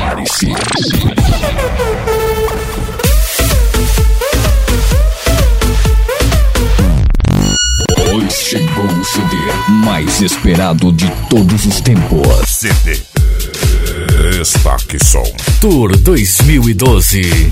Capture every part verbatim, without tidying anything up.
Prepare-se. Hoje chegou o C D mais esperado de todos os tempos. C D Destaque Som Tour dois mil e doze.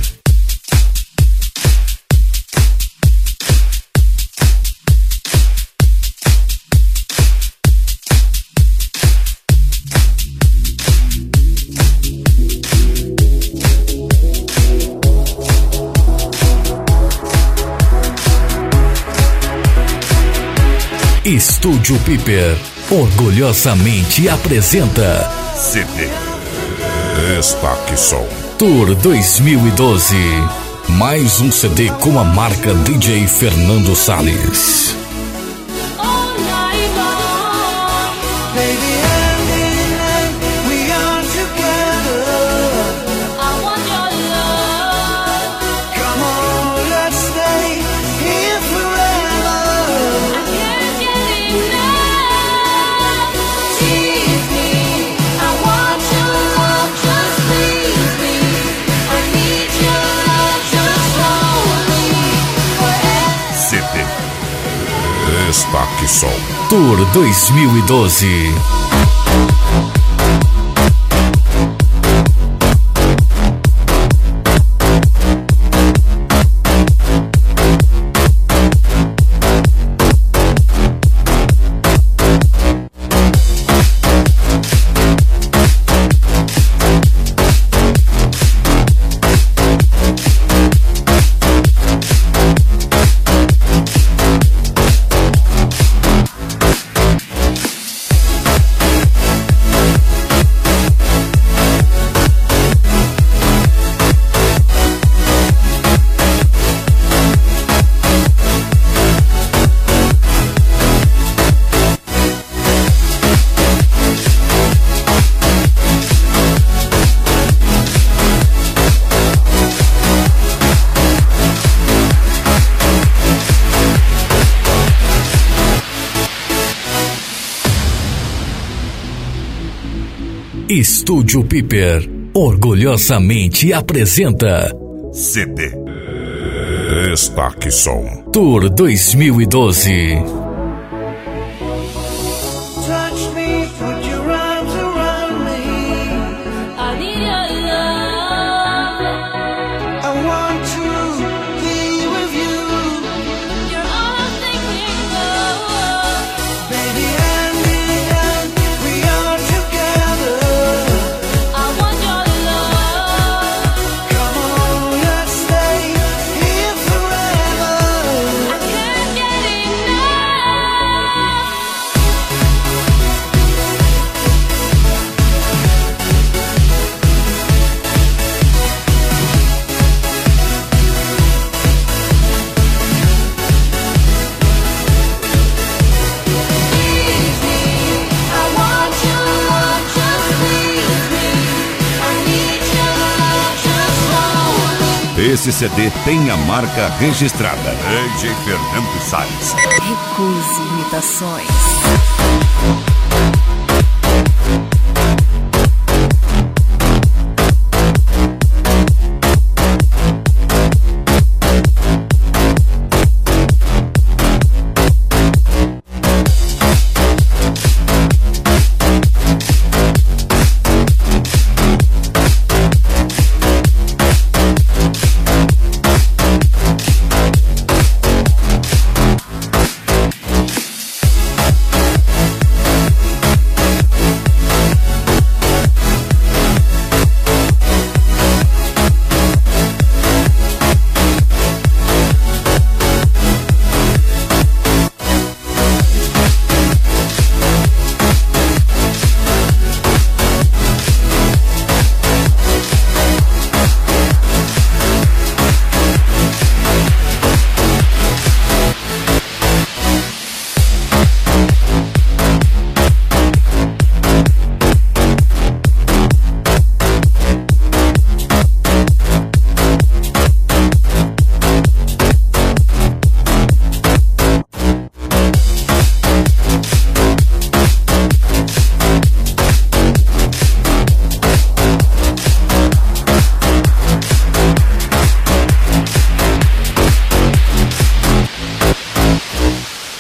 Estúdio Piper orgulhosamente apresenta C D Destaque Som Tour dois mil e doze. Mais um C D com a marca D J Fernando Salles. Destaque Som Tour dois mil e doze. Estúdio Piper orgulhosamente apresenta C D Destaque Som Tour dois mil e doze. Esse C D tem a marca registrada D J Fernando Salles. Recuse imitações.